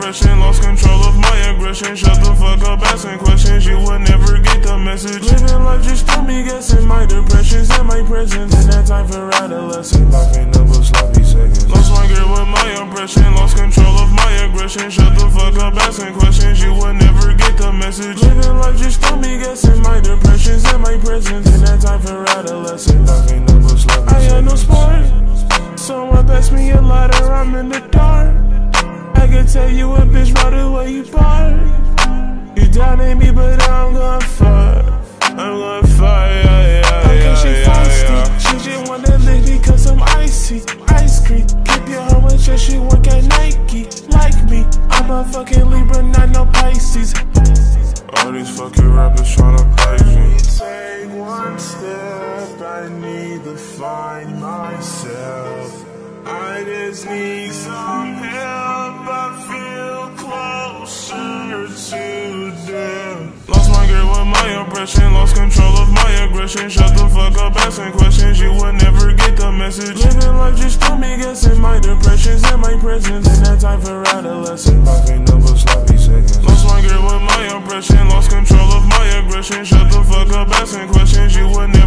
impression, lost control of my aggression. Shut the fuck up, asking questions, you would never get the message. Living life just threw me guessing, my depressions and my presence. In that time for adolescence, life ain't number sloppy seconds. Lost my girl with my impression, lost control of my aggression. Shut the fuck up, asking questions, you would never get the message. Living life just threw me guessing, my depressions and my presence. In that time for adolescence, life ain't number sloppy seconds. I ain't no sport, someone pass me a lighter, I'm in the dark. I can tell you a bitch by the way you bark. You doubted me, but I'm gonna fuck. I'm gonna fuck, okay, she feisty. She just wanna lick me cause I'm icy. Ice cream, keep your hoe in check, she work at Nike. Like me, I'm a fucking Libra, not no Pisces. All these fucking rappers tryna bite me. Take one step, I need to find myself. I just need some help, I feel closer to death. Lost my girl with my impression, lost control of my aggression. Shut the fuck up, asking questions, you would never get the message. Living life just threw me guessing, my depressions and my presence. In that time for adolescence, life ain't number sloppy seconds. Lost my girl with my impression, lost control of my aggression. Shut the fuck up, asking questions, you would never